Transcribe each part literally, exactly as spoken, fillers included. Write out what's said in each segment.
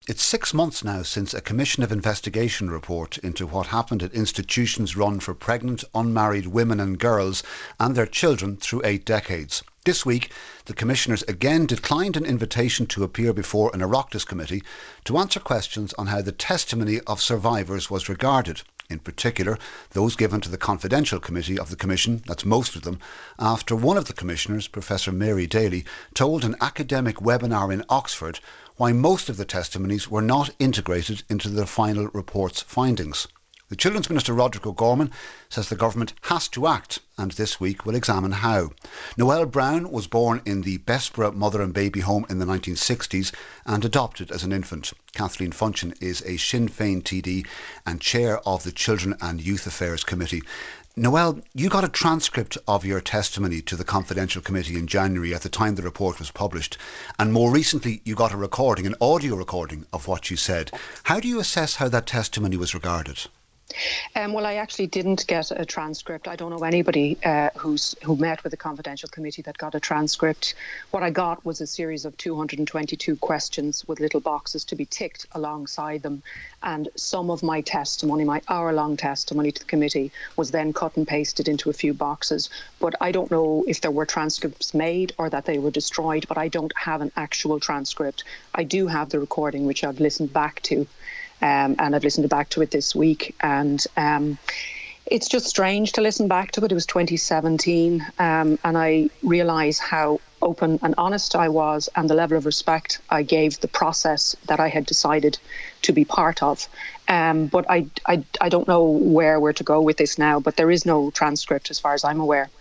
It's six months now since a Commission of Investigation report into what happened at institutions run for pregnant, unmarried women and girls and their children through eight decades. This week, the Commissioners again declined an invitation to appear before an Oireachtas committee to answer questions on how the testimony of survivors was regarded. In particular, those given to the Confidential Committee of the Commission, that's most of them, after one of the Commissioners, Professor Mary Daly, told an academic webinar in Oxford why most of the testimonies were not integrated into the final report's findings. The Children's Minister Roderick O'Gorman says the government has to act, and this week will examine how. Noelle Brown was born in the Bessborough Mother and Baby Home in the nineteen sixties and adopted as an infant. Kathleen Funchion is a Sinn Féin T D and chair of the Children and Youth Affairs Committee. Noelle, you got a transcript of your testimony to the Confidential Committee in January at the time the report was published, and more recently you got a recording, an audio recording of what you said. How do you assess how that testimony was regarded? Um, well, I actually didn't get a transcript. I don't know anybody uh, who's who met with the Confidential Committee that got a transcript. What I got was a series of two hundred twenty-two questions with little boxes to be ticked alongside them. And some of my testimony, my hour-long testimony to the committee, was then cut and pasted into a few boxes. But I don't know if there were transcripts made or that they were destroyed, but I don't have an actual transcript. I do have the recording, which I've listened back to. Um, and I've listened back to it this week, and um, it's just strange to listen back to it. It was twenty seventeen, um, and I realise how open and honest I was and the level of respect I gave the process that I had decided to be part of. Um, but I, I, I don't know where we're to go with this now, but there is no transcript as far as I'm aware.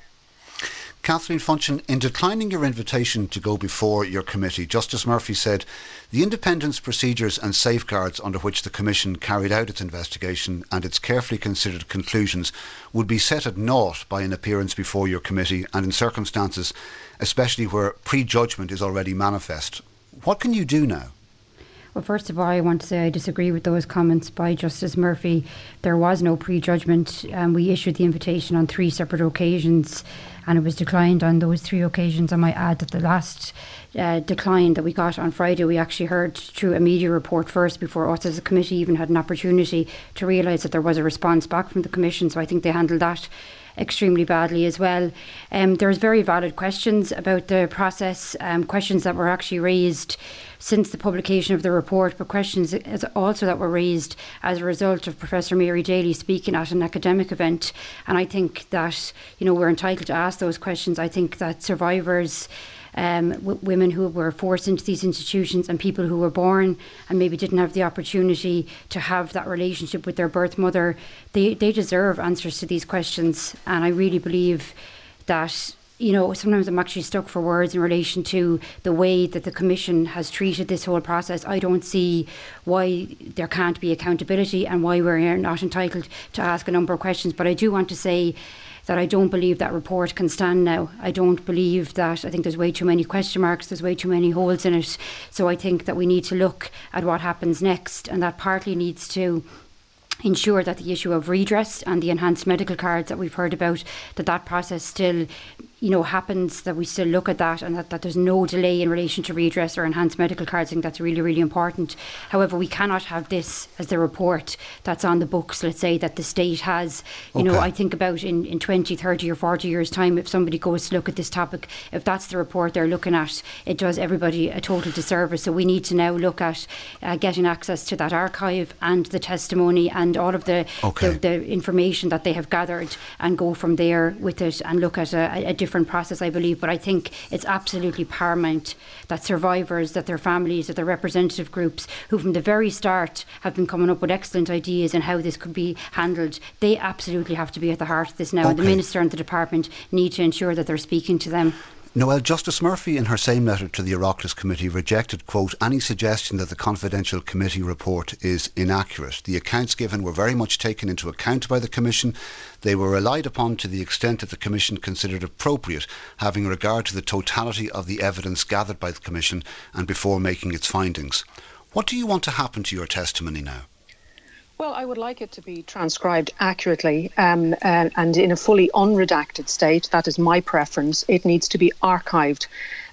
Kathleen Funchion, in declining your invitation to go before your committee, Justice Murphy said the independence, procedures and safeguards under which the Commission carried out its investigation and its carefully considered conclusions would be set at naught by an appearance before your committee and in circumstances especially where prejudgment is already manifest. What can you do now? Well, first of all, I want to say I disagree with those comments by Justice Murphy. There was no prejudgment. Um, we issued the invitation on three separate occasions and it was declined on those three occasions. I might add that the last uh, decline that we got on Friday, we actually heard through a media report first before us as a committee even had an opportunity to realise that there was a response back from the Commission. So I think they handled that extremely badly as well. Um, there's very valid questions about the process, um, questions that were actually raised since the publication of the report, but questions also that were raised as a result of Professor Mary Daly speaking at an academic event. And I think that, you know, we're entitled to ask those questions. I think that survivors, Um, w- women who were forced into these institutions and people who were born and maybe didn't have the opportunity to have that relationship with their birth mother, they, they deserve answers to these questions. And I really believe that, you know, sometimes I'm actually stuck for words in relation to the way that the Commission has treated this whole process. I don't see why there can't be accountability and why we're not entitled to ask a number of questions. But I do want to say that I don't believe that report can stand now. I don't believe that. I think there's way too many question marks, there's way too many holes in it. So I think that we need to look at what happens next, and that partly needs to ensure that the issue of redress and the enhanced medical cards that we've heard about, that that process still, you know, happens, that we still look at that, and that, that there's no delay in relation to redress or enhanced medical cards. I think that's really, really important. However, we cannot have this as the report that's on the books, let's say, that the state has. You okay. know, I think about in, in twenty, thirty or forty years' time, if somebody goes to look at this topic, if that's the report they're looking at, it does everybody a total disservice. So we need to now look at uh, getting access to that archive and the testimony and all of the, okay. the, the information that they have gathered and go from there with it and look at a, a different process, I believe. But I think it's absolutely paramount that survivors, that their families, that their representative groups, who from the very start have been coming up with excellent ideas on how this could be handled, they absolutely have to be at the heart of this now. Okay. And the Minister and the Department need to ensure that they're speaking to them. Noelle, Justice Murphy in her same letter to the Oireachtas Committee rejected, quote, any suggestion that the Confidential Committee report is inaccurate. The accounts given were very much taken into account by the Commission. They were relied upon to the extent that the Commission considered appropriate, having regard to the totality of the evidence gathered by the Commission and before making its findings. What do you want to happen to your testimony now? Well, I would like it to be transcribed accurately um, uh, and in a fully unredacted state. That is my preference. It needs to be archived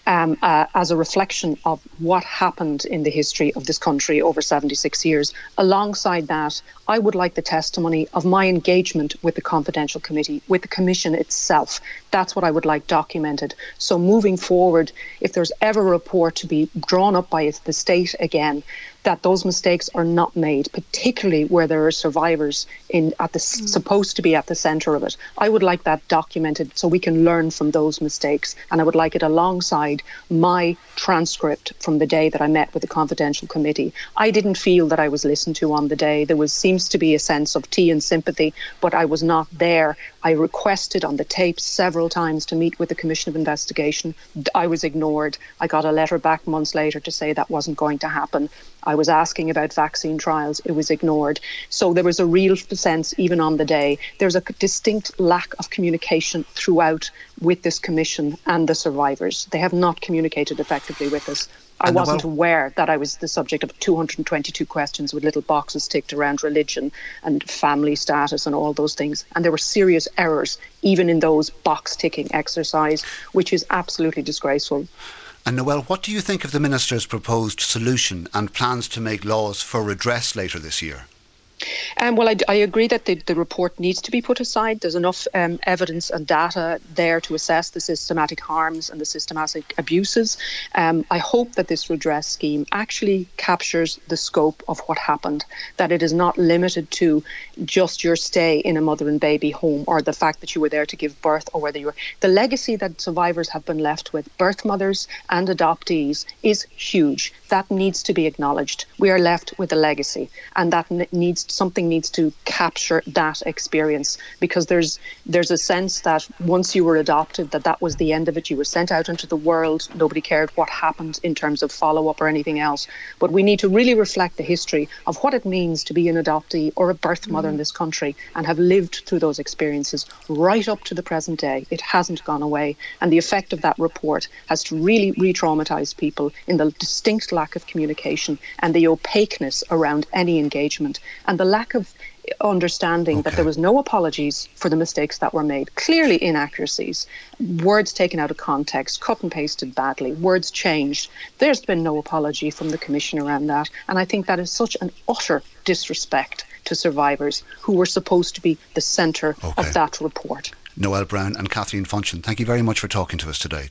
um, uh, as a reflection of what happened in the history of this country over seventy-six years. Alongside that, I would like the testimony of my engagement with the Confidential Committee, with the Commission itself. That's what I would like documented. So moving forward, if there's ever a report to be drawn up by the state again, that those mistakes are not made, particularly where there are survivors in at the mm. supposed to be at the centre of it. I would like that documented so we can learn from those mistakes, and I would like it alongside my transcript from the day that I met with the Confidential Committee. I didn't feel that I was listened to on the day. There was seems to be a sense of tea and sympathy, but I was not there. I requested on the tape several times to meet with the Commission of Investigation. I was ignored. I got a letter back months later to say that wasn't going to happen. I was asking about vaccine trials. It was ignored. So there was a real sense, even on the day, there's a distinct lack of communication throughout with this commission and the survivors. They have not communicated effectively with us. I And wasn't well- aware that I was the subject of two hundred twenty-two questions with little boxes ticked around religion and family status and all those things. And there were serious errors even in those box-ticking exercise, which is absolutely disgraceful. And Noel, what do you think of the Minister's proposed solution and plans to make laws for redress later this year? Um, well, I, I agree that the, the report needs to be put aside. There's enough um, evidence and data there to assess the systematic harms and the systematic abuses. Um, I hope that this redress scheme actually captures the scope of what happened, that it is not limited to just your stay in a mother and baby home or the fact that you were there to give birth or whether you were. The legacy that survivors have been left with, birth mothers and adoptees, is huge. That needs to be acknowledged. We are left with a legacy, and that n- needs something needs to capture that experience, because there's there's a sense that once you were adopted, that that was the end of it. You were sent out into the world. Nobody cared what happened in terms of follow-up or anything else. But we need to really reflect the history of what it means to be an adoptee or a birth mother mm. in this country and have lived through those experiences right up to the present day. It hasn't gone away. And the effect of that report has to really re-traumatise people in the distinct lack of communication and the opaqueness around any engagement, and the lack of understanding okay. that there was no apologies for the mistakes that were made. Clearly inaccuracies, words taken out of context, cut and pasted badly, words changed. There's been no apology from the Commission around that. And I think that is such an utter disrespect to survivors who were supposed to be the centre okay. of that report. Noel Browne and Kathleen Funchion, thank you very much for talking to us today.